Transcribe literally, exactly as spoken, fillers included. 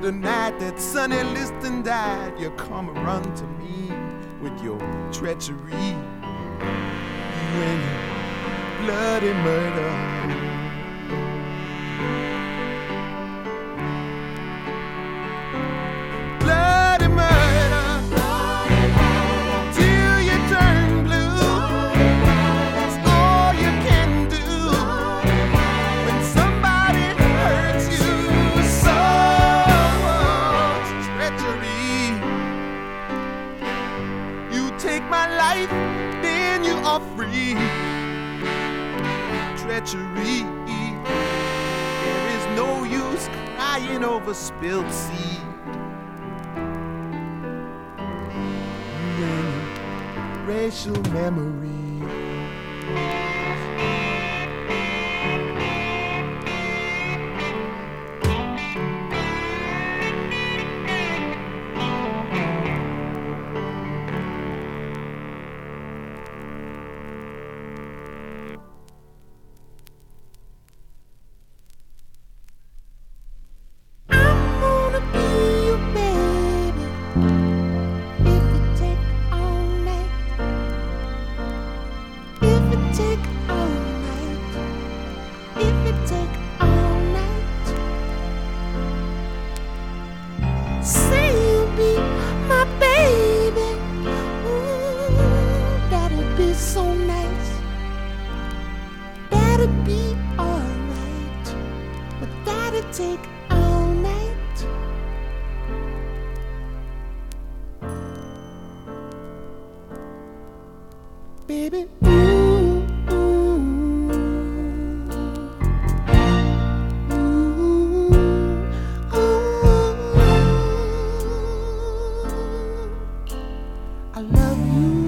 The night that Sonny Liston died, you come and run to me with your treachery. When you bloody murder. Then you are free. Treachery. There is no use crying over spilled seed. Racial memory. Be alright, but that'd take all night. Baby, ooh, ooh, ooh, ooh, I love you.